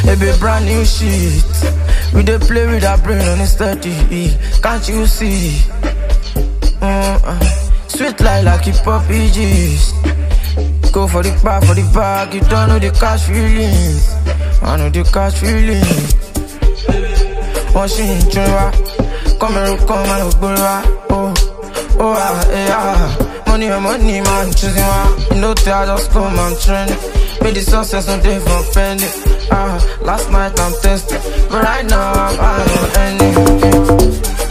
It be brand new shit. We dey play with our brain on the steady. Can't you see? Sweet like hip hop EGs. Go for the bag, you don't know the cash feelings. I know the cash feelings. Machine chunwa, come and money, man, choosing one. You know that I just come and trend. Made the success no day for penny. Last night I'm tested, but right now I'm ending.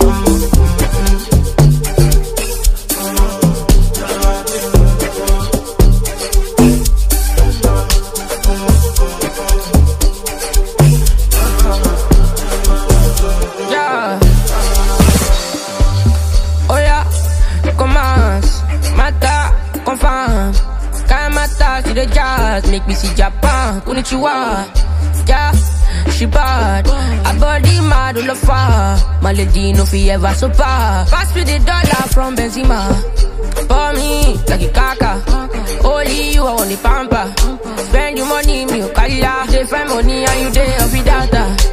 The jazz make me see Japan. Konnichiwa, yeah, she bad. Her body mad all of her. My lady no fi ever so far. Pass me the dollar from Benzema. For me like a kaka. Only you I want the pamper. Spend your money, me kaya. They find money and you dey off the data.